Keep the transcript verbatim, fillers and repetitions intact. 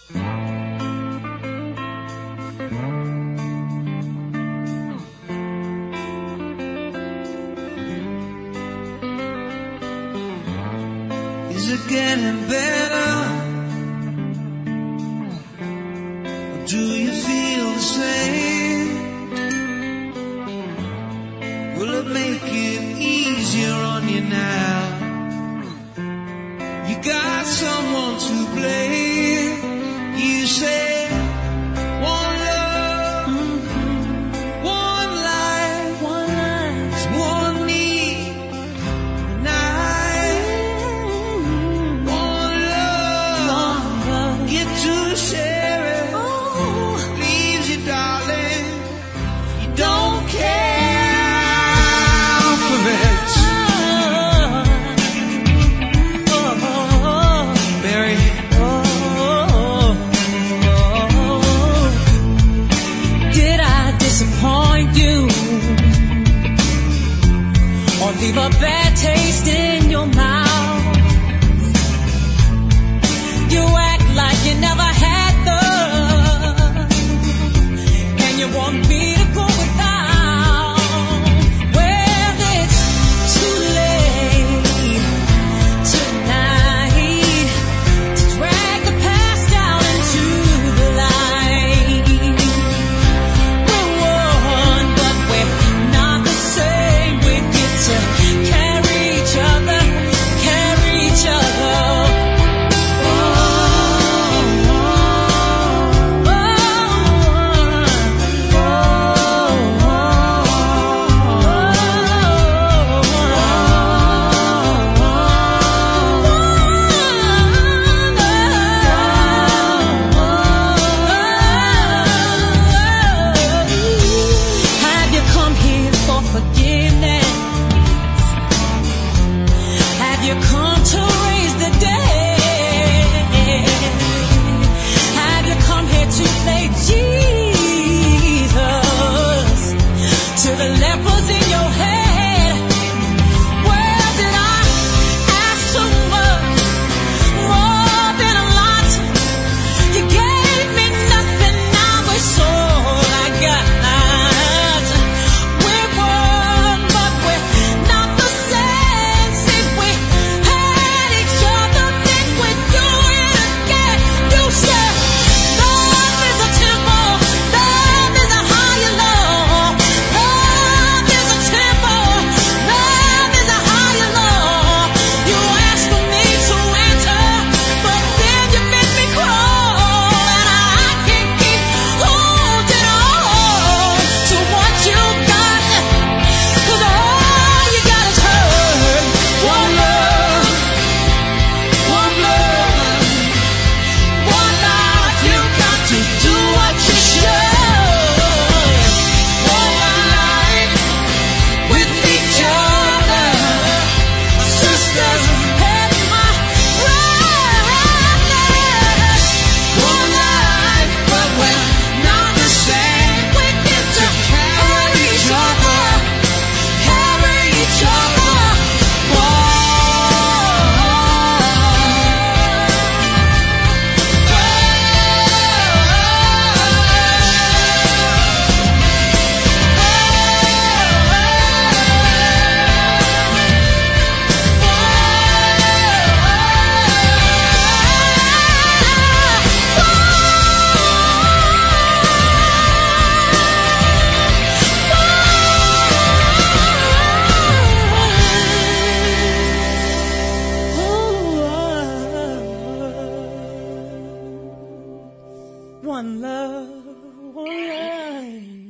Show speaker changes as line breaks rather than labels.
Is it getting better? Or do you feel the same? Will it make it easier on you now? You got someone to blame. You say one love, one life, one life, one need, and I, one love, get to share it. Leaves you, darling, you don't care for it. Mary,
did I disappoint you or leave a bad taste in your mouth? You act like you never had love, and you want me to go without. Well, it's too late tonight to drag the past down into the light. We're one, but we're not the same. We get to carry each other, carry each other. Have you come here for forgiveness? Have you come to raise the dead? Have you come here to play Jesus to the lepers in your head? Well, did I ask too much, more than a lot? You gave me nothing, now it's all I got. We're one, but we're not the same. See, we had each other, then we do it again. You said love is a temple, love is a higher law. Love is a temple, love is a higher law. You asked for me to enter, but then you made me crawl, and I can't keep holding on to what you got, 'cause all you got is hurt. One love, one love, one life. You got to do what you should. One life with each other, sisters had my brothers. One life, but we're not the same. We get to carry each other, carry each other. One love, one life.